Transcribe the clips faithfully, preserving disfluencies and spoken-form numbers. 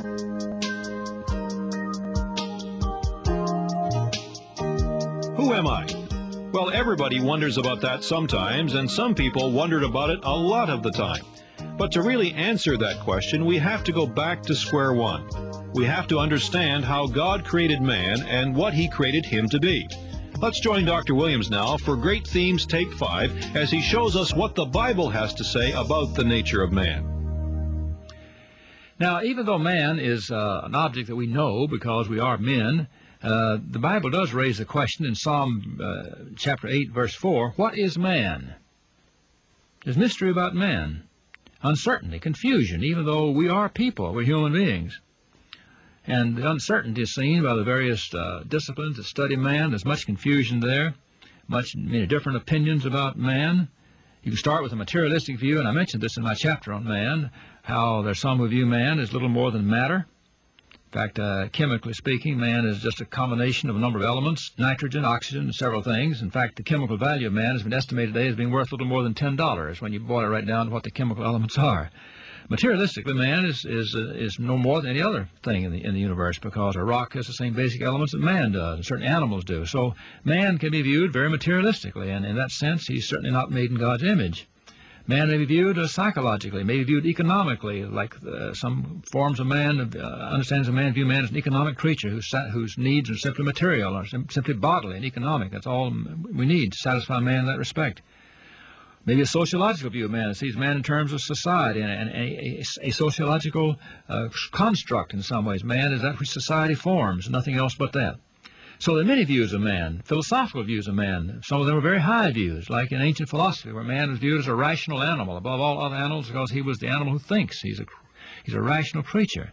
Who am I? Well, everybody wonders about that sometimes, and some people wondered about it a lot of the time. But to really answer that question, we have to go back to square one. We have to understand how God created man and what he created him to be. Let's join Doctor Williams now for Great Themes Take five as he shows us what the Bible has to say about the nature of man. Now, even though man is uh, an object that we know because we are men, uh, the Bible does raise the question in Psalm uh, chapter eight, verse four, what is man? There's mystery about man, uncertainty, confusion, even though we are people, we're human beings. And the uncertainty is seen by the various uh, disciplines that study man. There's much confusion there, much many different opinions about man. You can start with a materialistic view, and I mentioned this in my chapter on man, how there's some who view man as little more than matter. In fact, uh, chemically speaking, man is just a combination of a number of elements, nitrogen, oxygen, and several things. In fact, the chemical value of man has been estimated today as being worth a little more than ten dollars when you boil it right down to what the chemical elements are. Materialistically, man is is uh, is no more than any other thing in the in the universe, because a rock has the same basic elements that man does, and certain animals do. So man can be viewed very materialistically, and in that sense, he's certainly not made in God's image. Man may be viewed uh, psychologically, may be viewed economically, like uh, some forms of man, uh, understands of man view man as an economic creature whose whose needs are simply material or sim simply bodily and economic. That's all we need to satisfy man in that respect. Maybe a sociological view of man that sees man in terms of society and, and a, a, a sociological uh, construct in some ways. Man is that which society forms, nothing else but that. So there are many views of man, philosophical views of man. Some of them are very high views, like in ancient philosophy, where man is viewed as a rational animal above all other animals because he was the animal who thinks. He's a, he's a rational creature.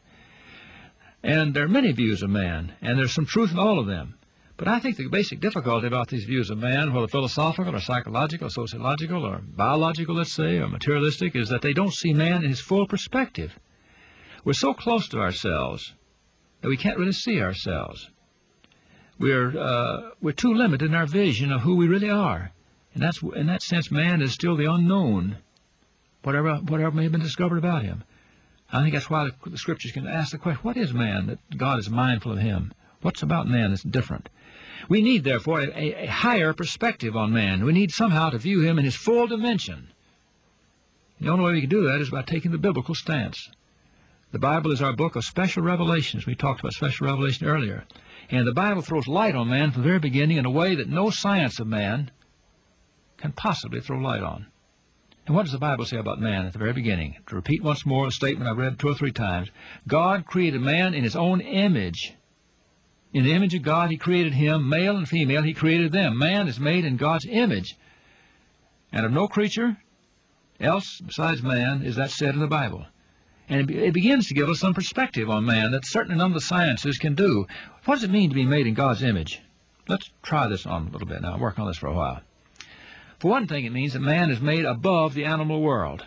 And there are many views of man, and there's some truth in all of them. But I think the basic difficulty about these views of man, whether philosophical or psychological or sociological or biological, let's say, or materialistic, is that they don't see man in his full perspective. We're so close to ourselves that we can't really see ourselves. We're, uh, we're too limited in our vision of who we really are. And that's, in that sense, man is still the unknown, whatever, whatever may have been discovered about him. I think that's why the, the Scriptures can ask the question, what is man that God is mindful of him? What's about man that's different? We need, therefore, a, a higher perspective on man. We need somehow to view him in his full dimension. The only way we can do that is by taking the biblical stance. The Bible is our book of special revelations. We talked about special revelation earlier. And the Bible throws light on man from the very beginning in a way that no science of man can possibly throw light on. And what does the Bible say about man at the very beginning? To repeat once more a statement I've read two or three times. God created man in his own image. In the image of God, he created him, male and female, he created them. Man is made in God's image. And of no creature else besides man is that said in the Bible. And it begins to give us some perspective on man that certainly none of the sciences can do. What does it mean to be made in God's image? Let's try this on a little bit now, work on this for a while. For one thing, it means that man is made above the animal world.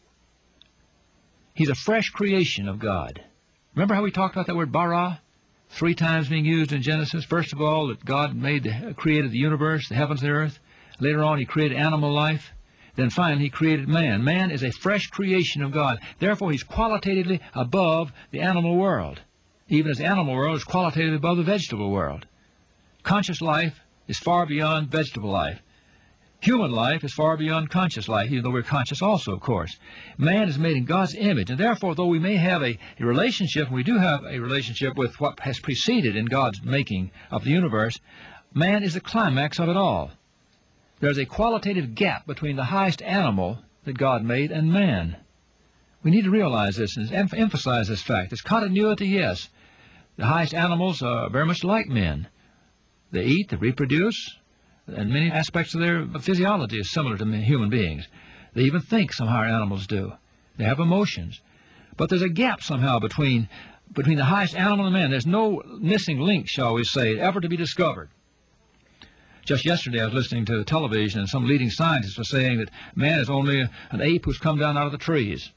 He's a fresh creation of God. Remember how we talked about that word bara? Three times being used in Genesis. First of all, that God made the, created the universe, the heavens, the earth. Later on, he created animal life. Then finally, he created man. Man is a fresh creation of God. Therefore, he's qualitatively above the animal world, even as the animal world is qualitatively above the vegetable world. Conscious life is far beyond vegetable life. Human life is far beyond conscious life, even though we're conscious also, of course. Man is made in God's image, and therefore, though we may have a, a relationship, and we do have a relationship with what has preceded in God's making of the universe, man is the climax of it all. There's a qualitative gap between the highest animal that God made and man. We need to realize this and em emphasize this fact. There's continuity, yes. The highest animals are very much like men. They eat, they reproduce, and many aspects of their physiology is similar to human beings. They even think, some higher animals do. They have emotions. But there's a gap somehow between, between the highest animal and man. There's no missing link, shall we say, ever to be discovered. Just yesterday I was listening to television, and some leading scientists were saying that man is only an ape who's come down out of the trees.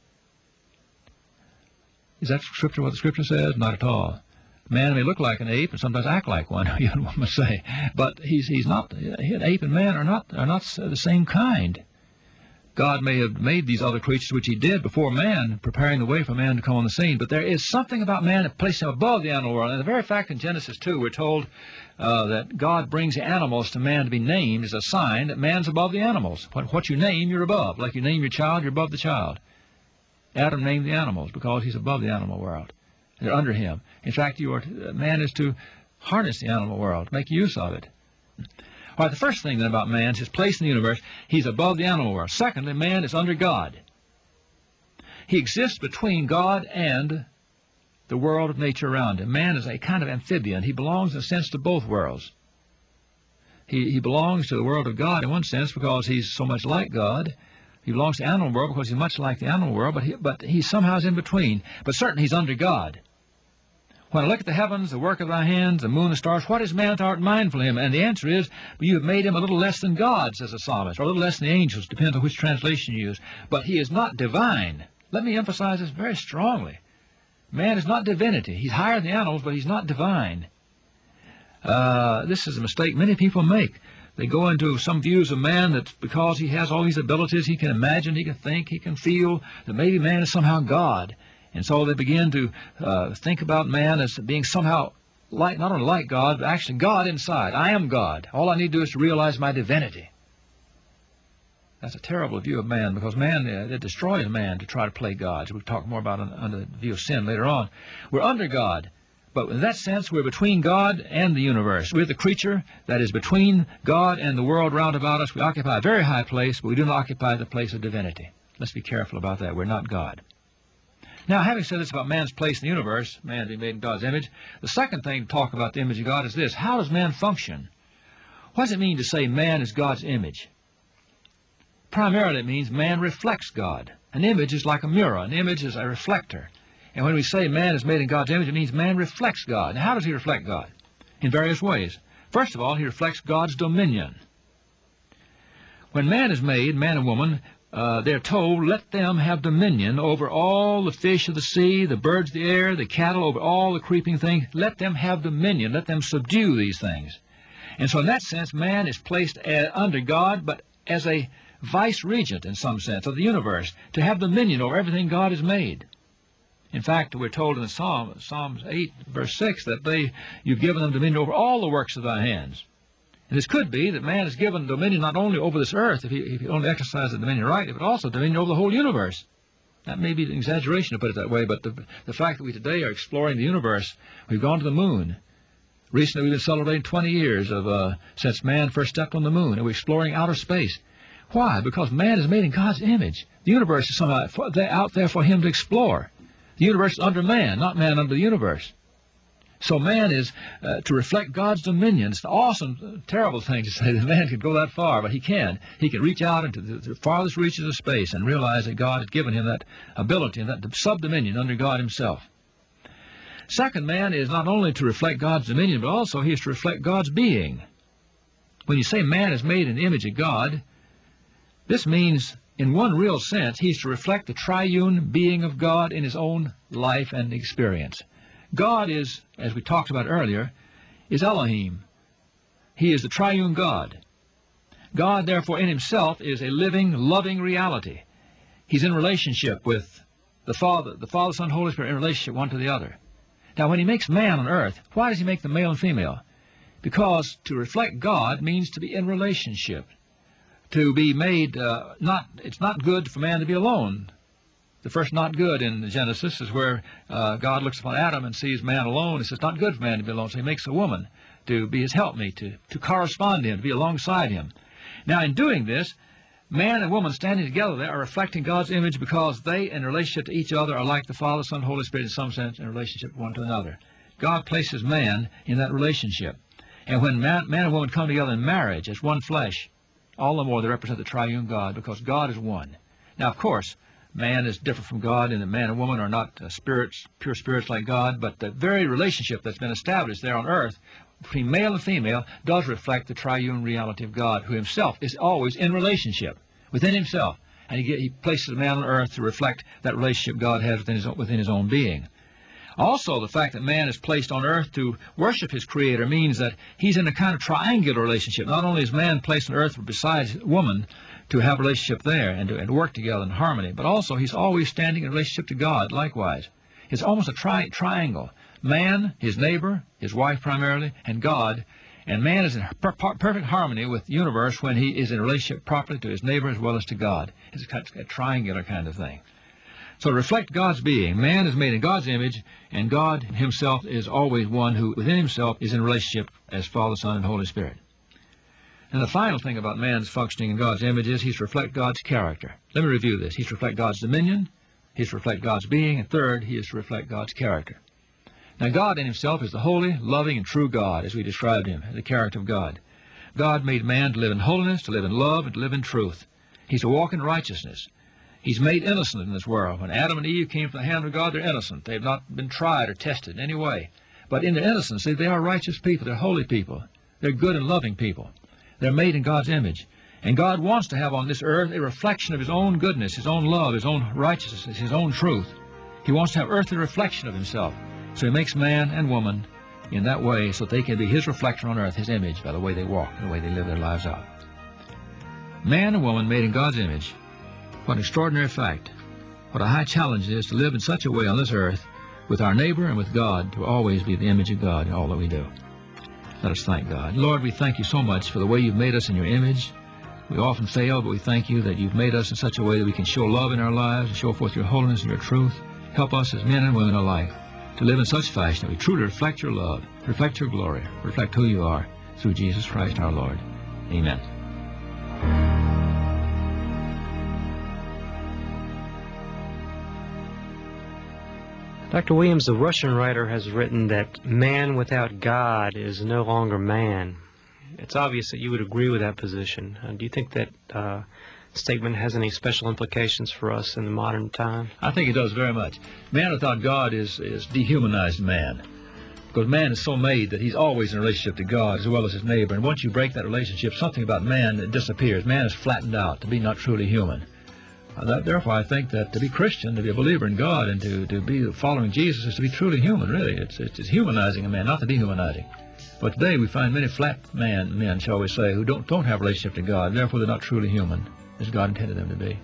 Is that scripture what the Scripture says? Not at all. Man may look like an ape and sometimes act like one, one must say, but he's he's not. An ape and man are not are not the same kind. God may have made these other creatures, which he did before man, preparing the way for man to come on the scene. But there is something about man that places him above the animal world. And the very fact in Genesis two, we're told uh, that God brings the animals to man to be named is a sign that man's above the animals. What, what you name, you're above. Like you name your child, you're above the child. Adam named the animals because he's above the animal world. They're under him. In fact, you are to, man is to harness the animal world, make use of it. All right, the first thing then about man is his place in the universe. He's above the animal world. Secondly, man is under God. He exists between God and the world of nature around him. Man is a kind of amphibian. He belongs, in a sense, to both worlds. He, he belongs to the world of God in one sense because he's so much like God. He belongs to the animal world because he's much like the animal world, but he, but he somehow is in between. But certainly he's under God. When I look at the heavens, the work of thy hands, the moon, the stars, what is man that thou art mindful of him? And the answer is, you have made him a little less than God, says the psalmist, or a little less than the angels, depends on which translation you use. But he is not divine. Let me emphasize this very strongly. Man is not divinity. He's higher than the animals, but he's not divine. Uh, this is a mistake many people make. They go into some views of man that because he has all these abilities, he can imagine, he can think, he can feel, that maybe man is somehow God. And so they begin to uh, think about man as being somehow like, not only like God, but actually God inside. I am God. All I need to do is to realize my divinity. That's a terrible view of man, because man, uh, it destroys man to try to play God. We'll talk more about it under the view of sin later on. We're under God, but in that sense, we're between God and the universe. We're the creature that is between God and the world round about us. We occupy a very high place, but we do not occupy the place of divinity. Let's be careful about that. We're not God. Now, having said this about man's place in the universe, man being made in God's image, the second thing to talk about the image of God is this. How does man function? What does it mean to say man is God's image? Primarily it means man reflects God. An image is like a mirror. An image is a reflector. And when we say man is made in God's image, it means man reflects God. Now, how does he reflect God? In various ways. First of all, he reflects God's dominion. When man is made, man and woman, Uh, they're told, let them have dominion over all the fish of the sea, the birds of the air, the cattle, over all the creeping things. Let them have dominion. Let them subdue these things. And so in that sense, man is placed uh, under God, but as a vice-regent, in some sense, of the universe, to have dominion over everything God has made. In fact, we're told in the Psalm, Psalms eight, verse six, that they, you've given them dominion over all the works of thy hands. And this could be that man is given dominion not only over this earth, if he, if he only exercises the dominion rightly, but also dominion over the whole universe. That may be an exaggeration to put it that way, but the, the fact that we today are exploring the universe, we've gone to the moon. Recently, we've been celebrating twenty years of uh, since man first stepped on the moon, and we're exploring outer space. Why? Because man is made in God's image. The universe is somehow out there for him to explore. The universe is under man, not man under the universe. So man is uh, to reflect God's dominion. It's an awesome, terrible thing to say that man could go that far, but he can. He can reach out into the, the farthest reaches of space and realize that God had given him that ability and that subdominion under God himself. Second, man is not only to reflect God's dominion, but also he is to reflect God's being. When you say man is made in the image of God, this means, in one real sense, he is to reflect the triune being of God in his own life and experience. God is, as we talked about earlier, is Elohim. He is the triune God. God, therefore, in himself is a living, loving reality. He's in relationship with the Father, the Father, Son, Holy Spirit, in relationship one to the other. Now, when he makes man on earth, why does he make them male and female? Because to reflect God means to be in relationship. To be made, uh, not, it's not good for man to be alone. The first not good in Genesis is where uh, God looks upon Adam and sees man alone. He says, it's not good for man to be alone. So he makes a woman to be his helpmate, to, to correspond to him, to be alongside him. Now, in doing this, man and woman standing together there are reflecting God's image because they, in relationship to each other, are like the Father, Son, Holy Spirit, in some sense, in relationship one to another. God places man in that relationship. And when man, man and woman come together in marriage as one flesh, all the more they represent the triune God, because God is one. Now, of course, man is different from God, and that man and woman are not uh, spirits, pure spirits like God, but the very relationship that's been established there on earth between male and female does reflect the triune reality of God, who himself is always in relationship within himself. And he, he places man on earth to reflect that relationship God has within his, within his own being. Also, the fact that man is placed on earth to worship his Creator means that he's in a kind of triangular relationship. Not only is man placed on earth besides woman to have a relationship there and to, and to work together in harmony. But also, he's always standing in relationship to God likewise. It's almost a tri triangle. Man, his neighbor, his wife primarily, and God. And man is in per perfect harmony with the universe when he is in a relationship properly to his neighbor as well as to God. It's a, a triangular kind of thing. So to reflect God's being, man is made in God's image, and God himself is always one who within himself is in relationship as Father, Son, and Holy Spirit. And the final thing about man's functioning in God's image is he's to reflect God's character. Let me review this. He's to reflect God's dominion, he's to reflect God's being, and third, he is to reflect God's character. Now, God in himself is the holy, loving, and true God, as we described him, the character of God. God made man to live in holiness, to live in love, and to live in truth. He's to walk in righteousness. He's made innocent in this world. When Adam and Eve came from the hand of God, they're innocent. They've not been tried or tested in any way. But in their innocence, they are righteous people. They're holy people. They're good and loving people. They're made in God's image. And God wants to have on this earth a reflection of his own goodness, his own love, his own righteousness, his own truth. He wants to have earthly reflection of himself. So he makes man and woman in that way so that they can be his reflection on earth, his image, by the way they walk and the way they live their lives out. Man and woman made in God's image. What an extraordinary fact. What a high challenge it is to live in such a way on this earth with our neighbor and with God, to always be the image of God in all that we do. Let us thank God. Lord, we thank you so much for the way you've made us in your image. We often fail, but we thank you that you've made us in such a way that we can show love in our lives and show forth your holiness and your truth. Help us as men and women alike to live in such fashion that we truly reflect your love, reflect your glory, reflect who you are, through Jesus Christ our Lord. Amen. Doctor Williams, the Russian writer has written that man without God is no longer man. It's obvious that you would agree with that position. Uh, do you think that uh, statement has any special implications for us in the modern time? I think it does very much. Man without God is, is dehumanized man. Because man is so made that he's always in a relationship to God as well as his neighbor. And once you break that relationship, something about man disappears. Man is flattened out to be not truly human. Uh, that, therefore, I think that to be Christian, to be a believer in God, and to, to be following Jesus is to be truly human, really. It's, it's, it's humanizing a man, not the dehumanizing. But today we find many flat man, men, shall we say, who don't, don't have a relationship to God. Therefore, they're not truly human, as God intended them to be.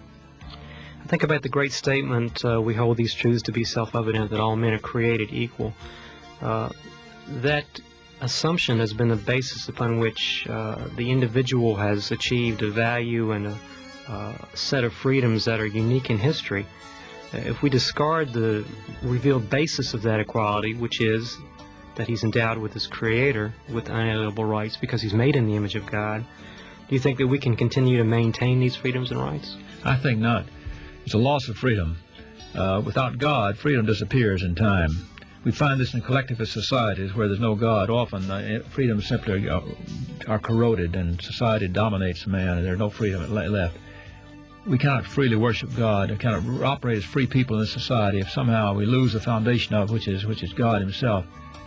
I think about the great statement, uh, we hold these truths to be self-evident, that all men are created equal. Uh, that assumption has been the basis upon which uh, the individual has achieved a value and a uh, set of freedoms that are unique in history. Uh, if we discard the revealed basis of that equality, which is that he's endowed with his Creator with unalienable rights because he's made in the image of God, do you think that we can continue to maintain these freedoms and rights? I think not. It's a loss of freedom. Uh, without God, freedom disappears in time. We find this in collectivist societies where there's no God. Often uh, freedoms simply are, are corroded and society dominates man and there's no freedom left. We cannot freely worship God and cannot operate as free people in this society if somehow we lose the foundation of it, which is, which is God himself.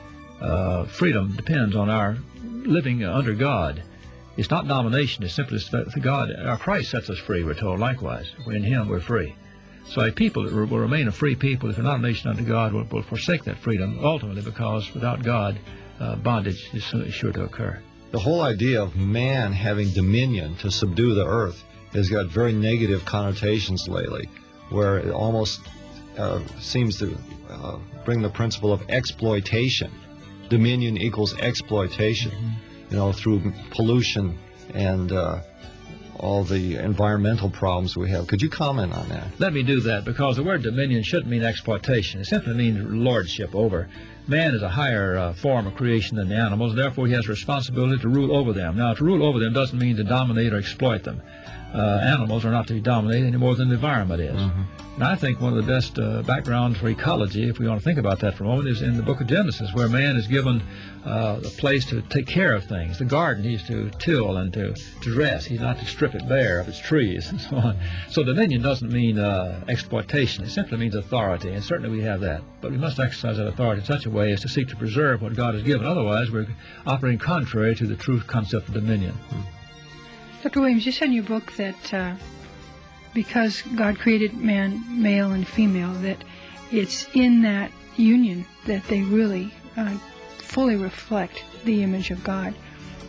Uh, freedom depends on our living uh, under God. It's not domination, it's simply that God, our Christ sets us free, we're told likewise. In him we're free. So a people that will remain a free people, if they're not a nation under God, will, will forsake that freedom, ultimately because without God, uh, bondage is sure to occur. The whole idea of man having dominion to subdue the earth has got very negative connotations lately, where it almost uh, seems to uh, bring the principle of exploitation. Dominion equals exploitation, mm-hmm. you know, through pollution and uh, all the environmental problems we have. Could you comment on that? Let me do that, because the word dominion shouldn't mean exploitation. It simply means lordship over. Man is a higher uh, form of creation than the animals, therefore he has a responsibility to rule over them. Now, to rule over them doesn't mean to dominate or exploit them. Uh, animals are not to be dominated any more than the environment is. Mm-hmm. And I think one of the best uh, backgrounds for ecology, if we want to think about that for a moment, is in the book of Genesis, where man is given uh, a place to take care of things. The garden he's to till and to, to dress. He's not to strip it bare of its trees and so on. So dominion doesn't mean uh, exploitation. It simply means authority, and certainly we have that. But we must exercise that authority in such a way as to seek to preserve what God has given. Otherwise, we're operating contrary to the true concept of dominion. Mm-hmm. Doctor Williams, you said in your book that uh, because God created man, male and female, that it's in that union that they really uh, fully reflect the image of God.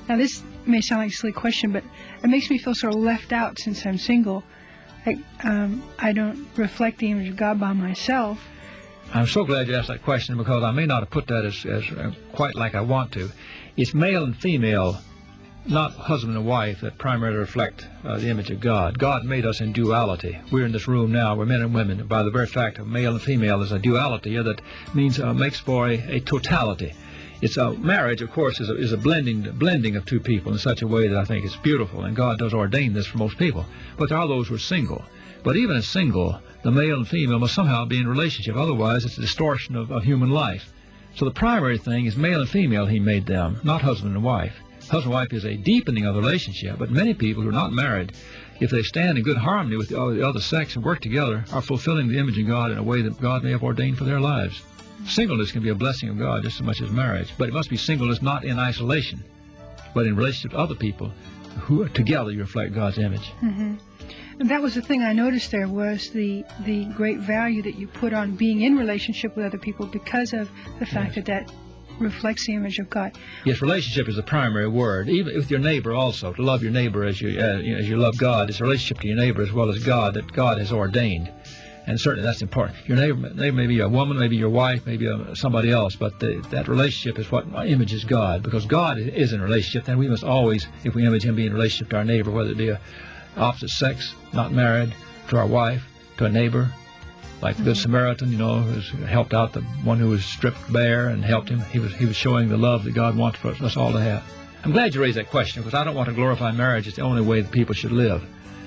Now, this may sound like a silly question, but it makes me feel sort of left out since I'm single. I, um, I don't reflect the image of God by myself. I'm so glad you asked that question, because I may not have put that as, as uh, quite like I want to. It's male and female, not husband and wife, that primarily reflect uh, the image of God. God made us in duality. We're in this room now, we're men and women. By the very fact of male and female, there's a duality here that means uh, makes for a, a totality. It's a marriage, of course, is a, is a blending blending of two people in such a way that I think it's beautiful, and God does ordain this for most people. But there are those who are single. But even as single, the male and female must somehow be in relationship. Otherwise, it's a distortion of, of human life. So the primary thing is male and female, he made them, not husband and wife. Husband and wife is a deepening of the relationship, but many people who are not married, if they stand in good harmony with the, the other sex and work together, are fulfilling the image of God in a way that God may have ordained for their lives. Singleness can be a blessing of God just as much as marriage, but it must be singleness not in isolation, but in relationship to other people who together you reflect God's image. Mm-hmm. And that was the thing I noticed there, was the the great value that you put on being in relationship with other people because of the fact yes. that that reflects the image of God. Yes, relationship is the primary word. Even with your neighbor also, to love your neighbor as you, uh, as you love God. It's a relationship to your neighbor as well as God that God has ordained. And certainly that's important. Your neighbor, neighbor may be a woman, maybe your wife, maybe a, somebody else, but the, that relationship is what images God. Because God is in a relationship, then we must always, if we image Him, be in relationship to our neighbor, whether it be a opposite sex, not married, to our wife, to a neighbor, like the Good Samaritan, you know, who helped out the one who was stripped bare and helped him. He was he was showing the love that God wants for us, us all to have. I'm glad you raised that question, because I don't want to glorify marriage. It's the only way that people should live.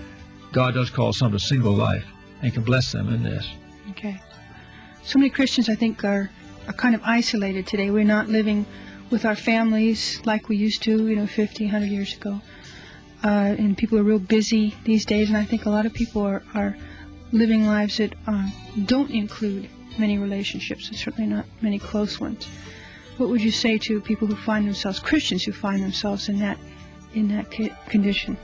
God does call some to single life and can bless them in this. Okay. So many Christians, I think, are, are kind of isolated today. We're not living with our families like we used to, you know, fifty, a hundred years ago. Uh, and people are real busy these days, and I think a lot of people are, are living lives that uh, don't include many relationships, and certainly not many close ones. What would you say to people who find themselves, Christians who find themselves in that in that condition?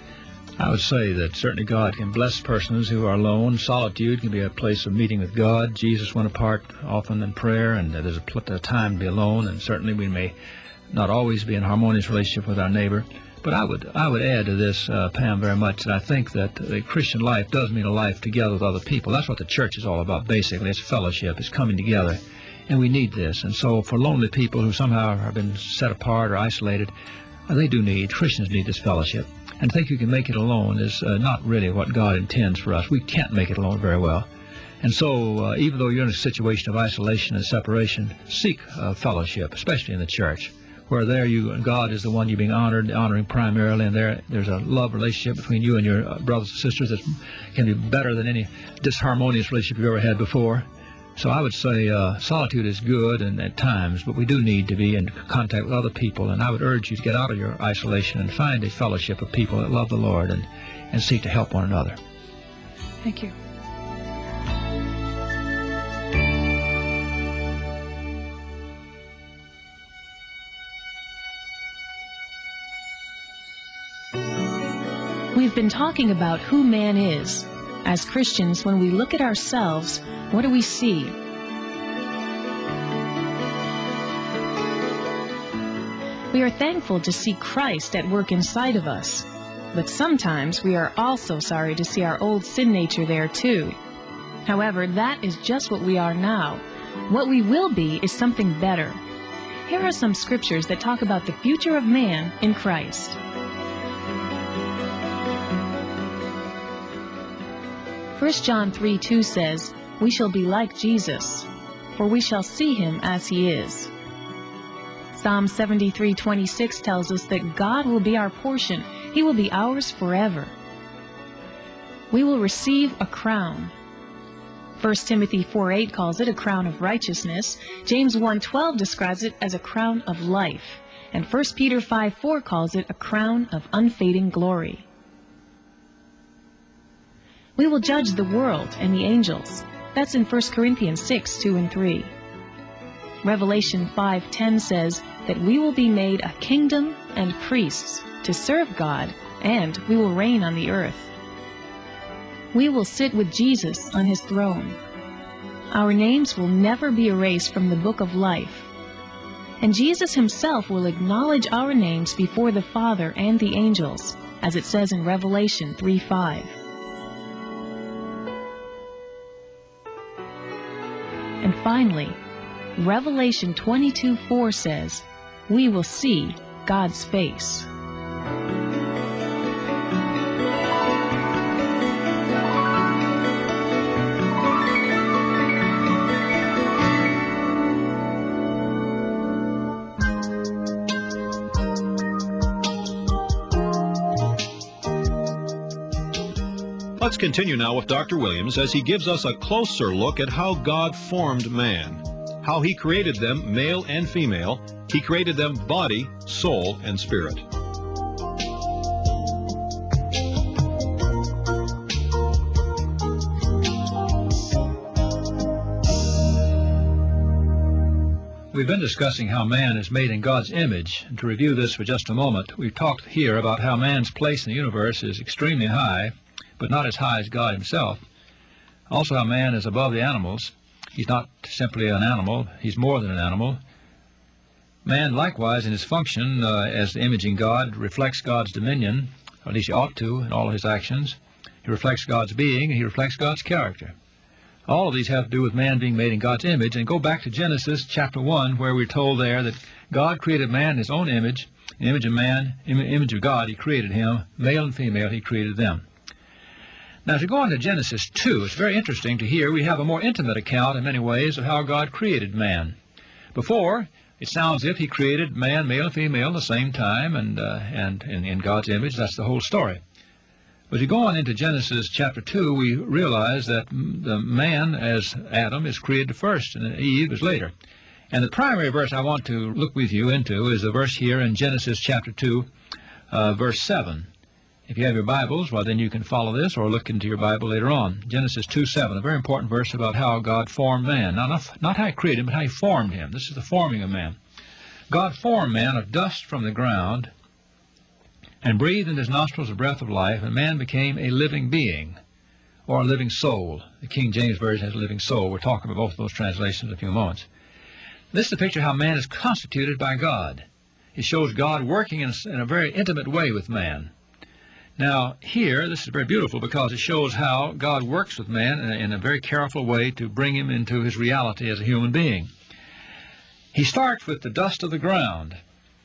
I would say that certainly God can bless persons who are alone. Solitude can be a place of meeting with God. Jesus went apart often in prayer, and there's a, a time to be alone, and certainly we may not always be in harmonious relationship with our neighbor. But I would I would add to this, uh, Pam, very much, that I think that the Christian life does mean a life together with other people. That's what the church is all about, basically. It's fellowship. It's coming together. And we need this. And so for lonely people who somehow have been set apart or isolated, uh, they do need, Christians need this fellowship. And to think you can make it alone is uh, not really what God intends for us. We can't make it alone very well. And so uh, even though you're in a situation of isolation and separation, seek uh, fellowship, especially in the church, where there you and God is the one you're being honored, honoring primarily, and there there's a love relationship between you and your uh, brothers and sisters that can be better than any disharmonious relationship you've ever had before. So I would say uh, solitude is good and at times, but we do need to be in contact with other people, and I would urge you to get out of your isolation and find a fellowship of people that love the Lord and, and seek to help one another. Thank you. We've been talking about who man is. As Christians, when we look at ourselves, what do we see? We are thankful to see Christ at work inside of us. But sometimes we are also sorry to see our old sin nature there too. However, that is just what we are now. What we will be is something better. Here are some scriptures that talk about the future of man in Christ. First John three two says, "We shall be like Jesus, for we shall see him as he is." Psalm seventy-three twenty-six tells us that God will be our portion. He will be ours forever. We will receive a crown. First Timothy four eight calls it a crown of righteousness. James one twelve describes it as a crown of life. And First Peter five four calls it a crown of unfading glory. We will judge the world and the angels. That's in First Corinthians six two and three. Revelation five ten says that we will be made a kingdom and priests to serve God, and we will reign on the earth. We will sit with Jesus on his throne. Our names will never be erased from the book of life. And Jesus himself will acknowledge our names before the Father and the angels, as it says in Revelation three five. And finally, Revelation twenty-two four says, we will see God's face. Let's continue now with Doctor Williams as he gives us a closer look at how God formed man, how he created them male and female. He created them body, soul, and spirit. We've been discussing how man is made in God's image, and to review this for just a moment, we've talked here about how man's place in the universe is extremely high, but not as high as God himself. Also how man is above the animals. He's not simply an animal, he's more than an animal. Man, likewise, in his function uh, as the imaging God, reflects God's dominion, or at least he ought to in all of his actions. He reflects God's being, and he reflects God's character. All of these have to do with man being made in God's image. And go back to Genesis chapter one, where we're told there that God created man in his own image. In the image of man, in the image of God, he created him. Male and female, he created them. Now, to go on to Genesis two, it's very interesting to hear we have a more intimate account in many ways of how God created man. Before, it sounds as if he created man, male and female, at the same time, and, uh, and in, in God's image. That's the whole story. But as you go on into Genesis chapter two, we realize that the man, as Adam, is created first, and Eve is later. And the primary verse I want to look with you into is the verse here in Genesis chapter two, uh, verse seven. If you have your Bibles, well, then you can follow this or look into your Bible later on. Genesis two seven, a very important verse about how God formed man. Now, not, not how he created him, but how he formed him. This is the forming of man. God formed man of dust from the ground and breathed in his nostrils the breath of life, and man became a living being, or a living soul. The King James Version has a living soul. We're talking about both of those translations in a few moments. This is a picture of how man is constituted by God. It shows God working in a, in a very intimate way with man. Now, here, this is very beautiful because it shows how God works with man in a, in a very careful way to bring him into his reality as a human being. He starts with the dust of the ground.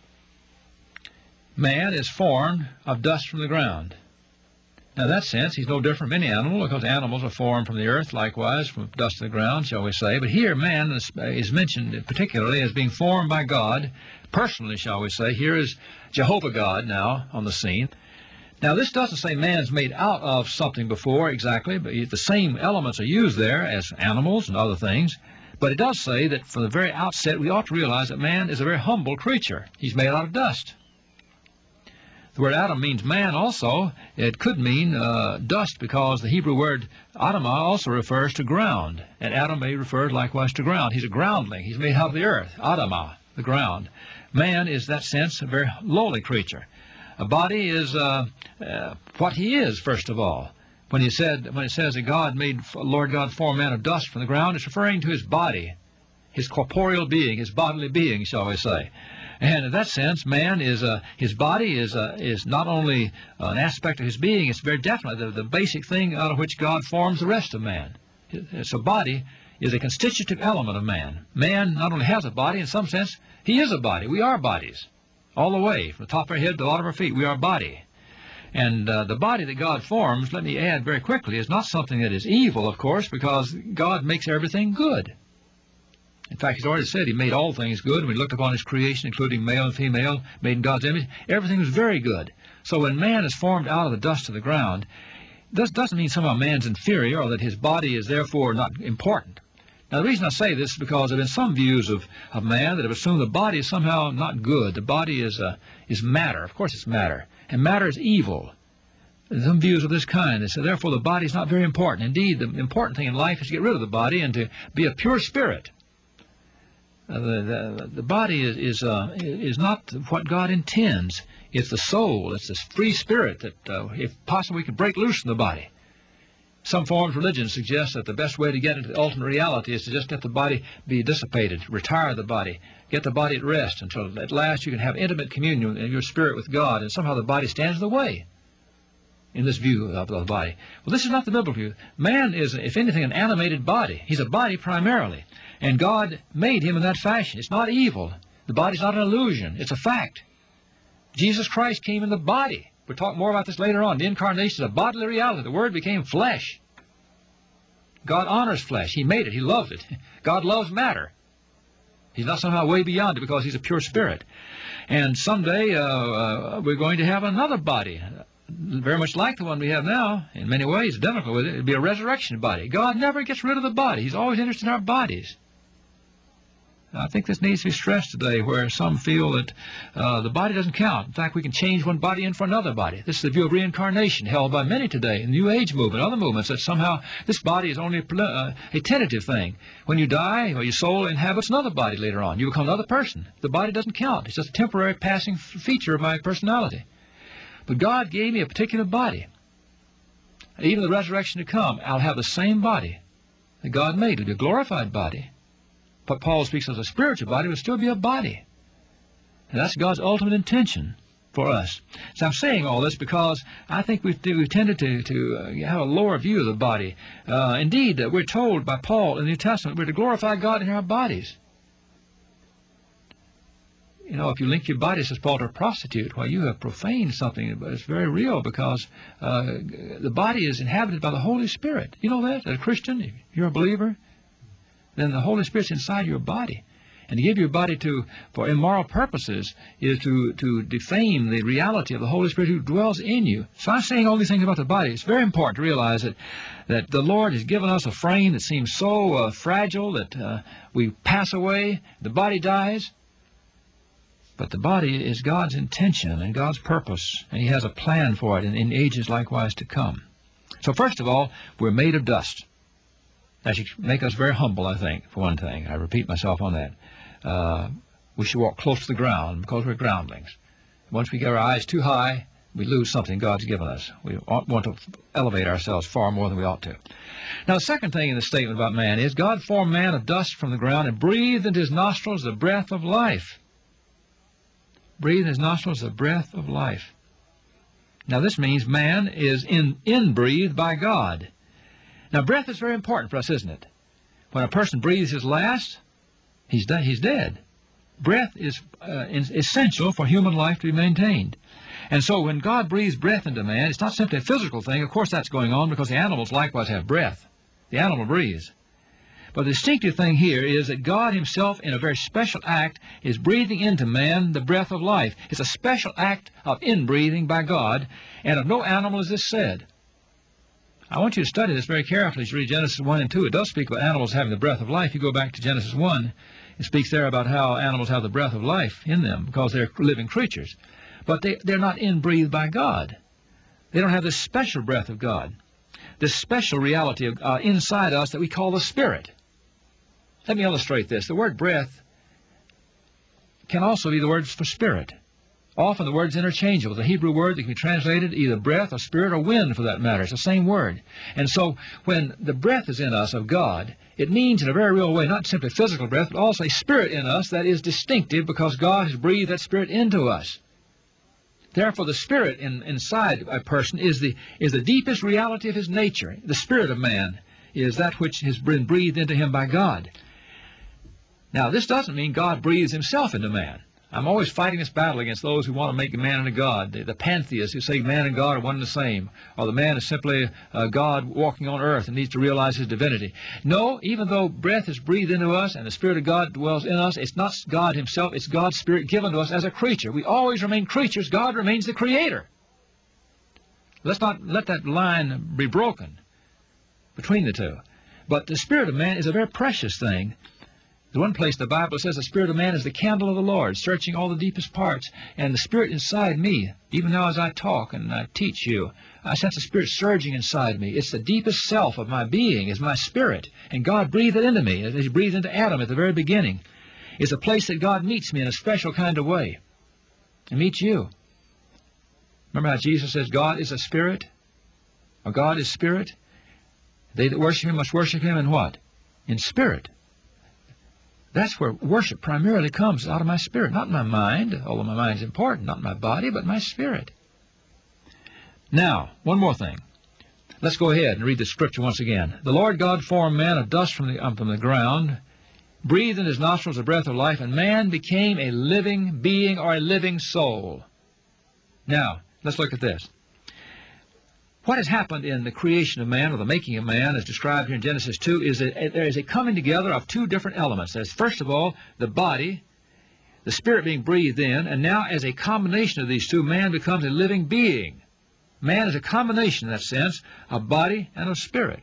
Man is formed of dust from the ground. Now, in that sense, he's no different from any animal, because animals are formed from the earth, likewise, from dust of the ground, shall we say. But here, man is, is mentioned particularly as being formed by God, personally, shall we say. Here is Jehovah God now on the scene. Now, this doesn't say man's made out of something before exactly, but the same elements are used there as animals and other things. But it does say that from the very outset, we ought to realize that man is a very humble creature. He's made out of dust. The word Adam means man also. It could mean uh, dust, because the Hebrew word Adamah also refers to ground. And Adam may refer likewise to ground. He's a groundling. He's made out of the earth. Adamah, the ground. Man is, in that sense, a very lowly creature. A body is uh, uh, what he is, first of all. When he said, when it says that God made, Lord God formed man of dust from the ground, it's referring to his body, his corporeal being, his bodily being, shall we say. And in that sense, man is, uh, his body is, uh, is not only an aspect of his being, it's very definitely the, the basic thing out of which God forms the rest of man. So body is a constitutive element of man. Man not only has a body, in some sense, he is a body. We are bodies. All the way, from the top of our head to the bottom of our feet, we are a body. And uh, the body that God forms, let me add very quickly, is not something that is evil, of course, because God makes everything good. In fact, he's already said he made all things good. When we looked upon his creation, including male and female, made in God's image, everything was very good. So when man is formed out of the dust of the ground, this doesn't mean somehow man's inferior or that his body is therefore not important. Now, the reason I say this is because there have been some views of, of man that have assumed the body is somehow not good. The body is, uh, is matter. Of course it's matter. And matter is evil. There's some views of this kind. They say, therefore, the body is not very important. Indeed, the important thing in life is to get rid of the body and to be a pure spirit. Uh, the, the, the body is, is, uh, is not what God intends. It's the soul. It's this free spirit that, uh, if possible, we could break loose from the body. Some forms of religion suggest that the best way to get into the ultimate reality is to just let the body be dissipated, retire the body, get the body at rest until at last you can have intimate communion in your spirit with God, and somehow the body stands in the way in this view of the body. Well, this is not the biblical view. Man is, if anything, an animated body. He's a body primarily, and God made him in that fashion. It's not evil. The body's not an illusion. It's a fact. Jesus Christ came in the body. We'll talk more about this later on. The incarnation is a bodily reality. The Word became flesh. God honors flesh. He made it. He loved it. God loves matter. He's not somehow way beyond it because He's a pure spirit. And someday uh, uh, we're going to have another body, very much like the one we have now, in many ways, identical with it. It'll be a resurrection body. God never gets rid of the body. He's always interested in our bodies. I think this needs to be stressed today, where some feel that uh, the body doesn't count. In fact, we can change one body in for another body. This is the view of reincarnation held by many today in the New Age movement, other movements, that somehow this body is only a, uh, a tentative thing. When you die, or your soul inhabits another body later on, you become another person. The body doesn't count. It's just a temporary passing f feature of my personality. But God gave me a particular body. Even the resurrection to come, I'll have the same body that God made. It'll be a glorified body. What Paul speaks of as a spiritual body will still be a body. And that's God's ultimate intention for us. So I'm saying all this because I think we've, we've tended to, to uh, have a lower view of the body. Uh, indeed, uh, we're told by Paul in the New Testament we're to glorify God in our bodies. You know, if you link your body, says Paul, to a prostitute, well, you have profaned something, but it's very real, because uh, the body is inhabited by the Holy Spirit. You know that? As a Christian, if you're a believer, then the Holy Spirit's inside your body. And to give your body to for immoral purposes is to, to defame the reality of the Holy Spirit who dwells in you. So I'm saying all these things about the body. It's very important to realize that, that the Lord has given us a frame that seems so uh, fragile that uh, we pass away, the body dies. But the body is God's intention and God's purpose, and He has a plan for it in, in ages likewise to come. So first of all, we're made of dust. That should make us very humble, I think, for one thing. I repeat myself on that. Uh, we should walk close to the ground because we're groundlings. Once we get our eyes too high, we lose something God's given us. We ought, want to elevate ourselves far more than we ought to. Now, the second thing in the statement about man is God formed man of dust from the ground and breathed into his nostrils the breath of life. Breathe in his nostrils the breath of life. Now, this means man is in, in-breathed by God. Now, breath is very important for us, isn't it? When a person breathes his last, he's, de he's dead. Breath is uh, essential for human life to be maintained. And so when God breathes breath into man, it's not simply a physical thing. Of course, that's going on because the animals likewise have breath. The animal breathes. But the distinctive thing here is that God Himself, in a very special act, is breathing into man the breath of life. It's a special act of inbreathing by God, and of no animal is this said. I want you to study this very carefully as you read Genesis one and two. It does speak about animals having the breath of life. You go back to Genesis one, it speaks there about how animals have the breath of life in them because they're living creatures. But they, they're not inbreathed by God. They don't have this special breath of God, this special reality of, uh, inside us that we call the Spirit. Let me illustrate this. The word breath can also be the word for spirit. Often the word's interchangeable. The Hebrew word that can be translated either breath or spirit or wind, for that matter. It's the same word. And so when the breath is in us of God, it means in a very real way, not simply physical breath, but also a spirit in us that is distinctive because God has breathed that spirit into us. Therefore, the spirit in, inside a person is the, is the deepest reality of his nature. The spirit of man is that which has been breathed into him by God. Now, this doesn't mean God breathes Himself into man. I'm always fighting this battle against those who want to make man into God, the, the pantheists who say man and God are one and the same, or the man is simply uh, God walking on earth and needs to realize his divinity. No, even though breath is breathed into us and the Spirit of God dwells in us, it's not God Himself, it's God's Spirit given to us as a creature. We always remain creatures. God remains the Creator. Let's not let that line be broken between the two. But the spirit of man is a very precious thing. There's one place the Bible says the spirit of man is the candle of the Lord, searching all the deepest parts. And the spirit inside me, even now as I talk and I teach you, I sense the spirit surging inside me. It's the deepest self of my being, is my spirit. And God breathed it into me, as He breathed into Adam at the very beginning. It's a place that God meets me in a special kind of way. And meets you. Remember how Jesus says God is a spirit? Or God is spirit? They that worship him must worship him in what? In spirit. That's where worship primarily comes, out of my spirit, not my mind, although my mind is important, not my body, but my spirit. Now, one more thing. Let's go ahead and read the scripture once again. The Lord God formed man of dust from the, um, from the ground, breathed in his nostrils the breath of life, and man became a living being, or a living soul. Now, let's look at this. What has happened in the creation of man, or the making of man, as described here in Genesis two, is that there is a coming together of two different elements. There's, first of all, the body, the spirit being breathed in, and now as a combination of these two, man becomes a living being. Man is a combination, in that sense, of body and of spirit.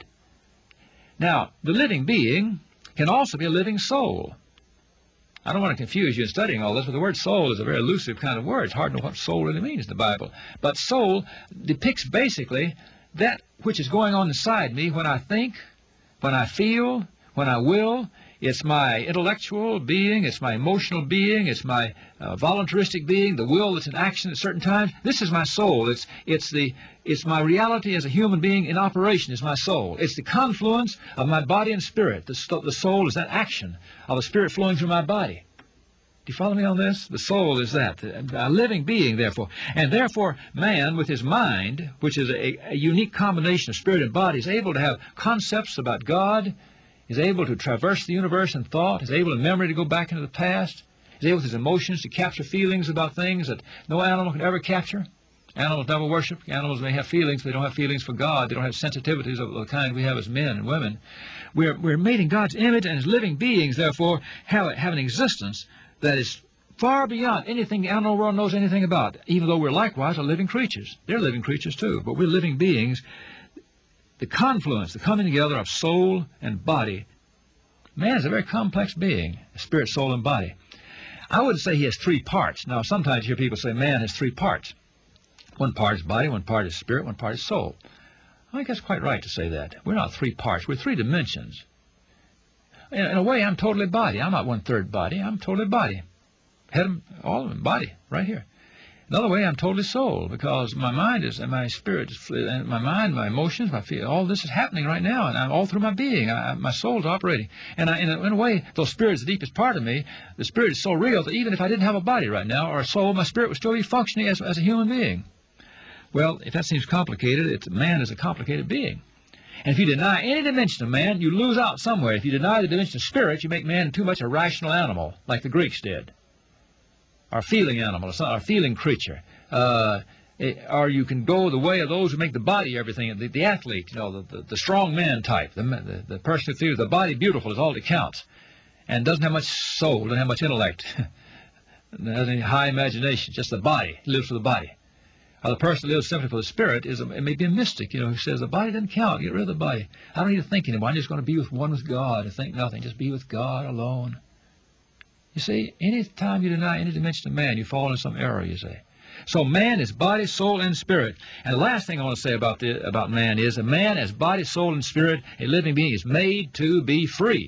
Now, the living being can also be a living soul. I don't want to confuse you in studying all this, but the word soul is a very elusive kind of word. It's hard to know what soul really means in the Bible. But soul depicts basically that which is going on inside me when I think, when I feel, when I will. It's my intellectual being, it's my emotional being, it's my uh, voluntaristic being, the will that's in action at certain times. This is my soul. It's, it's, the, it's my reality as a human being in operation is my soul. It's the confluence of my body and spirit. The, the soul is that action of the spirit flowing through my body. Do you follow me on this? The soul is that, a living being, therefore. And therefore, man, with his mind, which is a, a unique combination of spirit and body, is able to have concepts about God, is able to traverse the universe in thought, is able in memory to go back into the past, is able with his emotions to capture feelings about things that no animal can ever capture. Animals never worship. Animals may have feelings, but they don't have feelings for God. They don't have sensitivities of the kind we have as men and women. We're, we're made in God's image, and as living beings, therefore, have, have an existence that is far beyond anything the animal world knows anything about, even though we're likewise are living creatures. They're living creatures too, but we're living beings. The confluence, the coming together of soul and body. Man is a very complex being, spirit, soul, and body. I wouldn't say he has three parts. Now, sometimes you hear people say man has three parts. One part is body, one part is spirit, one part is soul. I think that's quite right to say that. We're not three parts. We're three dimensions. In, in a way, I'm totally body. I'm not one-third body. I'm totally body. Head, all of them, body, right here. Another way, I'm totally soul, because my mind is, and my spirit, is, and my mind, my emotions, my feel, all this is happening right now, and I'm all through my being. I, my soul's operating. And I, in, a, in a way, though spirit is the deepest part of me, the spirit is so real that even if I didn't have a body right now, or a soul, my spirit would still be functioning as, as a human being. Well, if that seems complicated, it's, man is a complicated being. And if you deny any dimension of man, you lose out somewhere. If you deny the dimension of spirit, you make man too much a rational animal, like the Greeks did. Or feeling animal, or feeling creature. Uh, it, or you can go the way of those who make the body everything, the, the athlete, you know, the, the, the strong man type, the, the, the person who feels the body beautiful is all that counts, and doesn't have much soul, doesn't have much intellect, doesn't have any high imagination, just the body, lives for the body. Or the person who lives simply for the spirit is a, it may be a mystic, you know, who says the body doesn't count, get rid of the body. I don't need to think anymore, I'm just going to be with one with God and think nothing, just be with God alone. You see, any time you deny any dimension of man, you fall into some error, you say. So man is body, soul, and spirit. And the last thing I want to say about, the, about man is a man as body, soul, and spirit, a living being, is made to be free.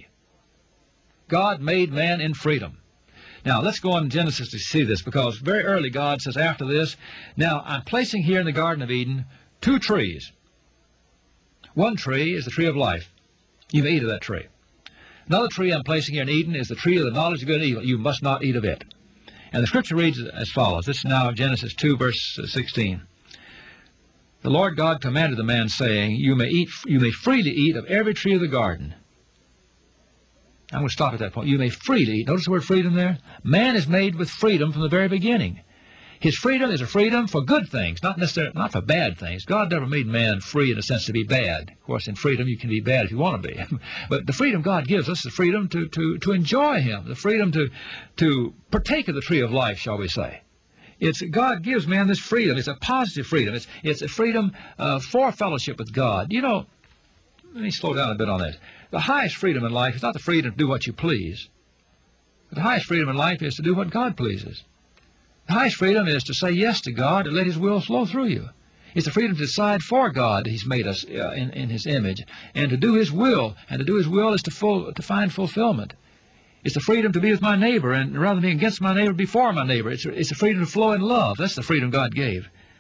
God made man in freedom. Now, let's go on in Genesis to see this, because very early God says after this, now I'm placing here in the Garden of Eden two trees. One tree is the tree of life. You may eat of that tree. Another tree I'm placing here in Eden is the tree of the knowledge of good and evil. You must not eat of it. And the scripture reads as follows. This is now Genesis two, verse sixteen. The Lord God commanded the man, saying, You may eat, you may freely eat of every tree of the garden. I'm going to stop at that point. You may freely eat. Notice the word freedom there. Man is made with freedom from the very beginning. His freedom is a freedom for good things, not necessarily not for bad things. God never made man free in a sense to be bad. Of course, in freedom you can be bad if you want to be. But the freedom God gives us is the freedom to, to, to enjoy Him, the freedom to, to partake of the tree of life, shall we say. It's God gives man this freedom. It's a positive freedom. It's, it's a freedom uh, for fellowship with God. You know, let me slow down a bit on this. The highest freedom in life is not the freedom to do what you please. But the highest freedom in life is to do what God pleases. The highest freedom is to say yes to God and let His will flow through you. It's the freedom to decide for God that He's made us uh, in, in His image, and to do His will. And to do His will is to, full, to find fulfillment. It's the freedom to be with my neighbor, and rather than being against my neighbor, be for my neighbor. It's, it's the freedom to flow in love. That's the freedom God gave.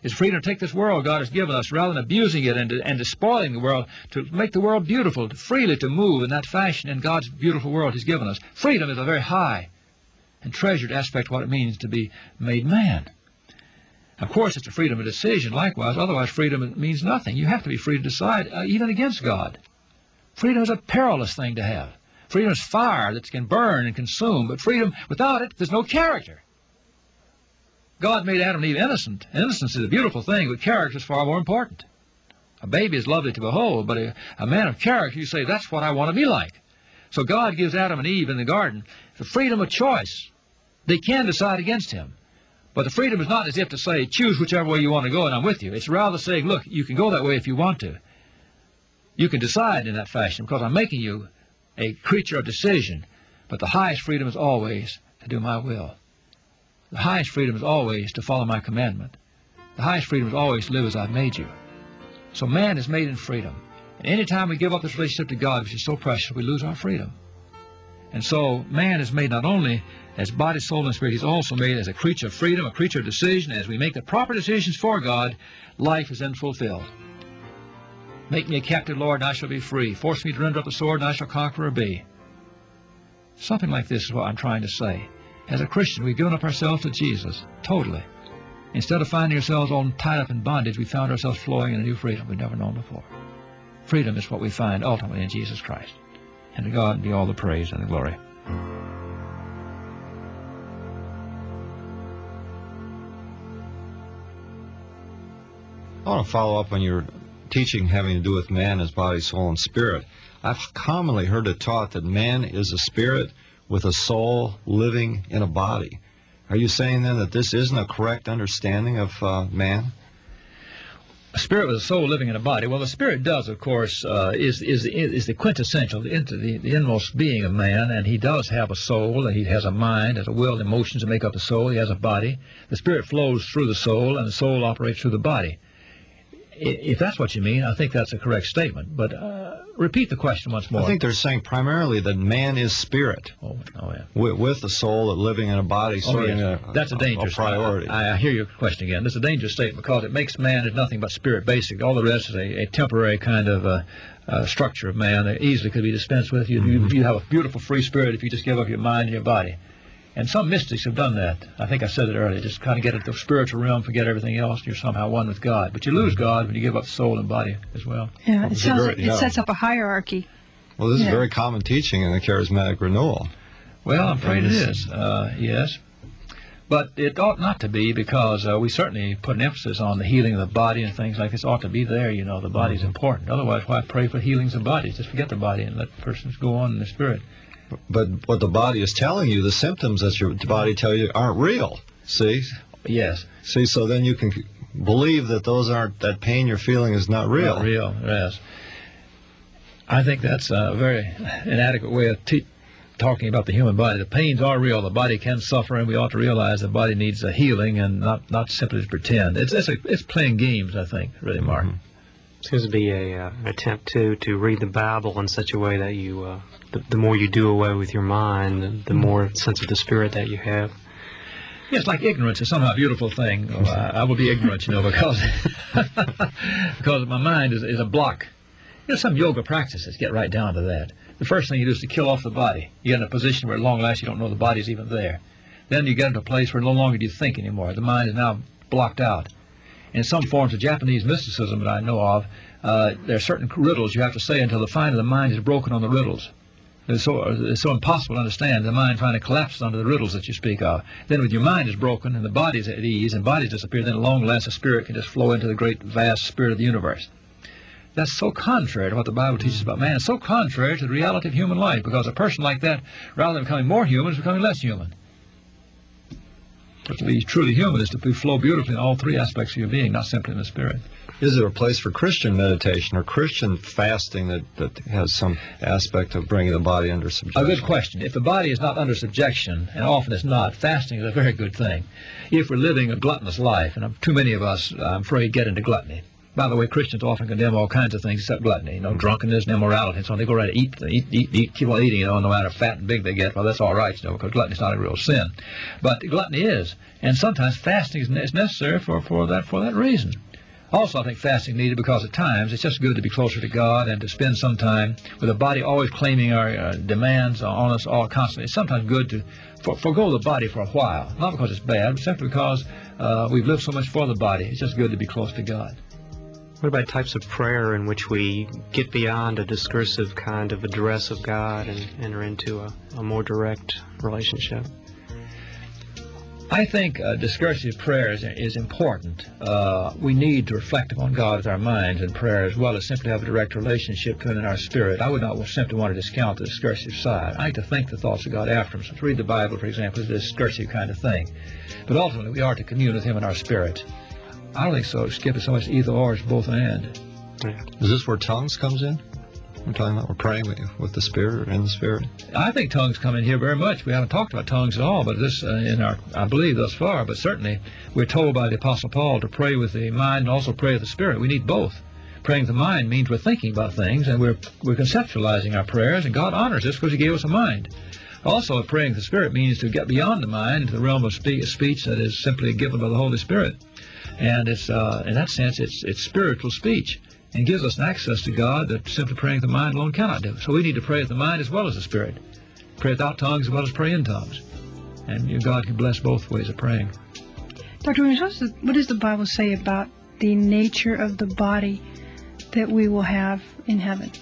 It's freedom to take this world God has given us rather than abusing it and, to, and despoiling the world, to make the world beautiful, to freely to move in that fashion in God's beautiful world He's given us. Freedom is a very high and treasured aspect of what it means to be made man. Of course, it's a freedom of decision likewise. Otherwise, freedom means nothing. You have to be free to decide, uh, even against God. Freedom is a perilous thing to have. Freedom is fire that can burn and consume, but freedom, without it, there's no character. God made Adam and Eve innocent. Innocence is a beautiful thing, but character is far more important. A baby is lovely to behold, but a, a man of character, you say, that's what I want to be like. So God gives Adam and Eve in the garden the freedom of choice. They can decide against Him. But the freedom is not as if to say, choose whichever way you want to go and I'm with you. It's rather saying, look, you can go that way if you want to. You can decide in that fashion because I'm making you a creature of decision. But the highest freedom is always to do my will. The highest freedom is always to follow my commandment. The highest freedom is always to live as I've made you. So man is made in freedom. And any time we give up this relationship to God, which is so precious, we lose our freedom. And so man is made not only as body, soul, and spirit, he's also made as a creature of freedom, a creature of decision. As we make the proper decisions for God, life is then fulfilled. Make me a captive, Lord, and I shall be free. Force me to render up the sword, and I shall conquer or be. Something like this is what I'm trying to say. As a Christian, we've given up ourselves to Jesus, totally. Instead of finding ourselves all tied up in bondage, we found ourselves flowing in a new freedom we've never known before. Freedom is what we find ultimately in Jesus Christ. And to God be all the praise and the glory. I want to follow up on your teaching having to do with man as body, soul, and spirit. I've commonly heard it taught that man is a spirit with a soul living in a body. Are you saying then that this isn't a correct understanding of uh, man? A spirit with a soul living in a body. Well, the spirit does, of course, uh, is is the, is the quintessential, the, the, the inmost being of man, and he does have a soul, and he has a mind, has a will, and emotions that make up the soul. He has a body. The spirit flows through the soul, and the soul operates through the body. If that's what you mean, I think that's a correct statement. But uh, repeat the question once more. I think they're saying primarily that man is spirit. Oh, oh yeah. With, with a soul living in a body, oh, serving yes. a, that's a dangerous a priority. I, I hear your question again. This is a dangerous statement because it makes man as nothing but spirit basic. All the rest is a, a temporary kind of uh, uh, structure of man that easily could be dispensed with. You, mm-hmm. you, you have a beautiful free spirit if you just give up your mind and your body. And some mystics have done that. I think I said it earlier. Just kind of get into the spiritual realm, forget everything else, and you're somehow one with God. But you lose God when you give up soul and body as well. Yeah, it, sounds, very, yeah. it sets up a hierarchy. Well, this yeah. is very common teaching in the charismatic renewal. Well, I'm afraid it is, uh, yes. But it ought not to be because uh, we certainly put an emphasis on the healing of the body and things like this. It ought to be there, you know, the body's mm-hmm. important. Otherwise, why pray for healings of bodies? Just forget the body and let persons go on in the spirit. But what the body is telling you, the symptoms that your body tell you aren't real. See? Yes. See, so then you can believe that those aren't, that pain you're feeling is not real. Not real, yes. I think that's a very inadequate way of te talking about the human body. The pains are real. The body can suffer, and we ought to realize the body needs a healing and not, not simply to pretend. It's, it's, a, it's playing games, I think, really, Mark. Mm-hmm. Seems to be a uh, attempt to to read the Bible in such a way that you, uh, the, the more you do away with your mind, the more sense of the spirit that you have. Yes, like ignorance is somehow a beautiful thing. Oh, I, I will be ignorant, you know, because because my mind is, is a block. You know, some yoga practices get right down to that. The first thing you do is to kill off the body. You get in a position where at long last you don't know the body's even there. Then you get into a place where no longer do you think anymore. The mind is now blocked out. In some forms of Japanese mysticism that I know of, uh, there are certain riddles you have to say until the fine of the mind is broken on the riddles. It's so, it's so impossible to understand. The mind finally collapses under the riddles that you speak of. Then when your mind is broken and the body is at ease and bodies disappear, then at long last the spirit can just flow into the great vast spirit of the universe. That's so contrary to what the Bible teaches about man. It's so contrary to the reality of human life, because a person like that, rather than becoming more human, is becoming less human. But to be truly human is to be, flow beautifully in all three aspects of your being, not simply in the spirit. Is there a place for Christian meditation or Christian fasting that, that has some aspect of bringing the body under subjection? A good question. If the body is not under subjection, and often it's not, fasting is a very good thing. If we're living a gluttonous life, and too many of us, I'm afraid, get into gluttony. By the way, Christians often condemn all kinds of things except gluttony, you know, drunkenness and immorality, and so on. They go right to eat, eat, eat, eat, keep on eating, you know, no matter how fat and big they get. Well, that's all right, you know, because gluttony is not a real sin. But gluttony is, and sometimes fasting is necessary for, for, that, for that reason. Also, I think fasting needed because at times it's just good to be closer to God and to spend some time with a body always claiming our uh, demands on us all constantly. It's sometimes good to for, forego the body for a while, not because it's bad, but simply because uh, we've lived so much for the body. It's just good to be close to God. What about types of prayer in which we get beyond a discursive kind of address of God and enter into a, a more direct relationship? I think uh, discursive prayer is, is important. Uh, we need to reflect upon God with our minds in prayer as well as simply have a direct relationship to Him in our spirit. I would not simply want to discount the discursive side. I like to think the thoughts of God after Him. So to read the Bible, for example, is a discursive kind of thing. But ultimately, we are to commune with Him in our spirit. I don't think so. Skip is so much either or, it's both and. Is this where tongues comes in? We're talking about we're praying with, with the Spirit or in the Spirit. I think tongues come in here very much. We haven't talked about tongues at all, but this uh, in our, I believe, thus far. But certainly, we're told by the Apostle Paul to pray with the mind and also pray with the Spirit. We need both. Praying with the mind means we're thinking about things and we're we're conceptualizing our prayers, and God honors us because He gave us a mind. Also, praying with the Spirit means to get beyond the mind into the realm of spe speech that is simply given by the Holy Spirit, and it's uh, in that sense it's it's spiritual speech. And gives us an access to God that simply praying with the mind alone cannot do. So we need to pray with the mind as well as the Spirit. Pray without tongues as well as pray in tongues. And God can bless both ways of praying. Doctor Williams, how's the, what does the Bible say about the nature of the body that we will have in heaven?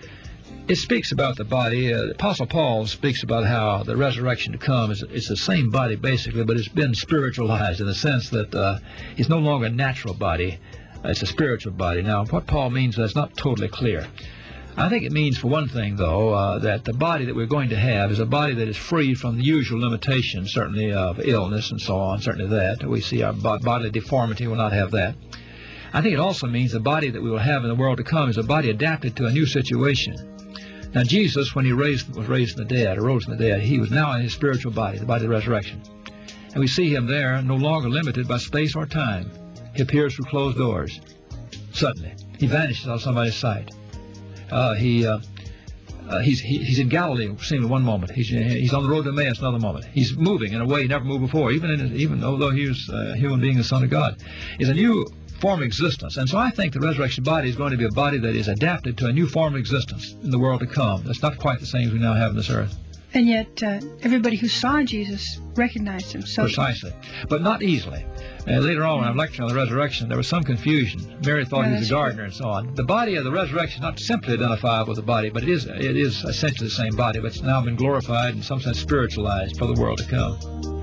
It speaks about the body. Uh, Apostle Paul speaks about how the resurrection to come is it's the same body basically, but it's been spiritualized in the sense that uh, it's no longer a natural body. It's a spiritual body. Now, what Paul means is not totally clear. I think it means, for one thing, though, uh, that the body that we're going to have is a body that is free from the usual limitations, certainly of illness and so on, certainly that. We see our bodily deformity will not have that. I think it also means the body that we will have in the world to come is a body adapted to a new situation. Now, Jesus, when He raised, was raised from the dead, or rose from the dead, He was now in His spiritual body, the body of the resurrection. And we see Him there no longer limited by space or time. He appears through closed doors. Suddenly, He vanishes out of somebody's sight. Uh, he, uh, uh, he's, he, he's in Galilee, seemingly one moment. He's, he's on the road to Emmaus another moment. He's moving in a way He never moved before, even in his, even although He was a human being, the Son of God. It's a new form of existence. And so I think the resurrection body is going to be a body that is adapted to a new form of existence in the world to come. That's not quite the same as we now have on this earth. And yet, uh, everybody who saw Jesus recognized Him. So precisely, but not easily. Uh, later on, when I'm lecturing on the resurrection, there was some confusion. Mary thought yeah, He was a gardener and so on. The body of the resurrection is not simply identifiable with the body, but it is it is essentially the same body, but it's now been glorified and in some sense spiritualized for the world to come.